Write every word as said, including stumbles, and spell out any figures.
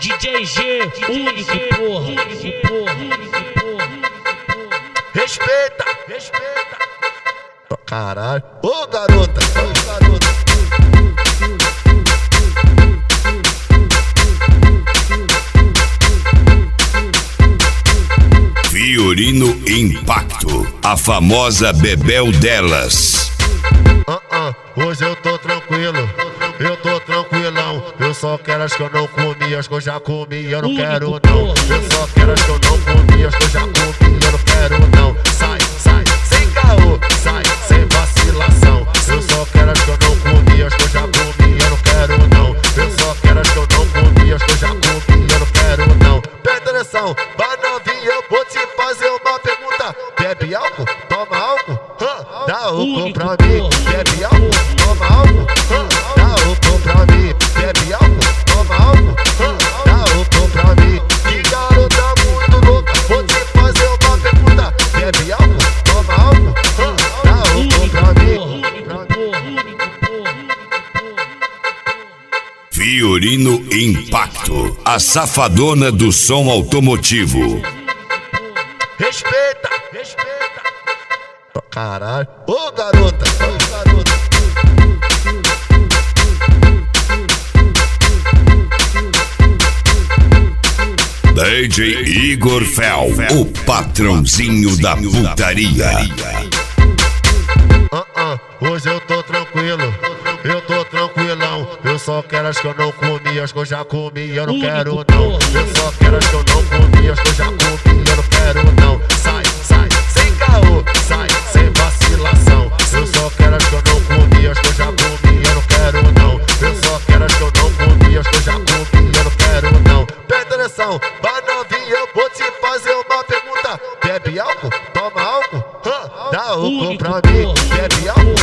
D J G, único, porra, único, porra, único, porra. Respeita, respeita. Caralho. Ô garota, ô garota. Fiorino Impacto, a famosa Bebel delas. Uh -uh, hoje eu tô tranquilo, eu tô tranquilão. Eu só quero as que eu não comi, as que eu já comi, eu não quero não. Eu só quero as que eu não comi, as que eu já comi, eu não quero não. Sai, sai, sem caô, sai, sem vacilação. Eu só quero as que eu não comi, as que eu já comi, eu não quero não. Eu só quero as que eu não comi, as que eu já comi, eu não quero não. Presta atenção, vai novinha, eu vou te fazer uma pergunta. Bebe álcool? Toma álcool? Hã? Dá álcool pra mim. Bebe álcool? Toma álcool? Hã? Dá álcool pra mim. Bebe álcool? Toma álcool? Hã? Dá álcool pra mim. Que garota muito louca, vou te fazer uma pergunta. Bebe álcool? Toma álcool? Hã? Dá álcool pra mim. Fiorino Impacto, a safadona do som automotivo. Respeita, respeita. Caralho. Ô garota, ô garota. D J Igor Fel, o patrãozinho da putaria. Uh -uh, hoje eu tô tranquilo, eu tô tranquilão. Eu só quero as que eu não comi, as que eu já comi, eu não quero não. Eu só quero as que eu não comi, as que eu já comi, eu não quero não. Sai, sai, sem caô, sai, sem vacilação. Eu só quero as que eu não comi, as que eu já comi, eu não quero não. Eu só quero as que eu não comi, as que eu já comi, eu não quero não. Presta atenção, vai novinha, eu vou te fazer uma pergunta. Bebe álcool? Toma álcool? Hã? Dá álcool pra mim. Bebe álcool?